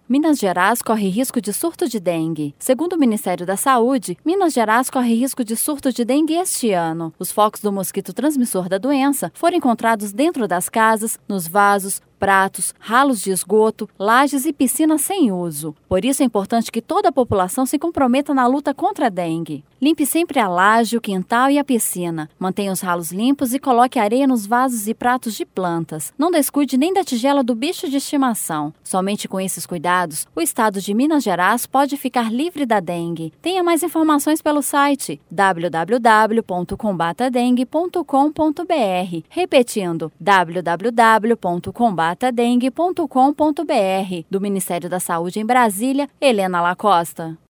Minas Gerais corre risco de surto de dengue. Segundo o Ministério da Saúde, Minas Gerais corre risco de surto de dengue este ano. Os focos do mosquito transmissor da doença foram encontrados dentro das casas, nos vasos, pratos, ralos de esgoto, lajes e piscinas sem uso. Por isso é importante que toda a população se comprometa na luta contra a dengue. Limpe sempre a laje, o quintal e a piscina. Mantenha os ralos limpos e coloque areia nos vasos e pratos de plantas. Não descuide nem da tigela do bicho de estimação. Somente com esses cuidados, o estado de Minas Gerais pode ficar livre da dengue. Tenha mais informações pelo site www.combatadengue.com.br. Repetindo, www.combatadengue.com.br. Do Ministério da Saúde em Brasília, Helena Lacosta.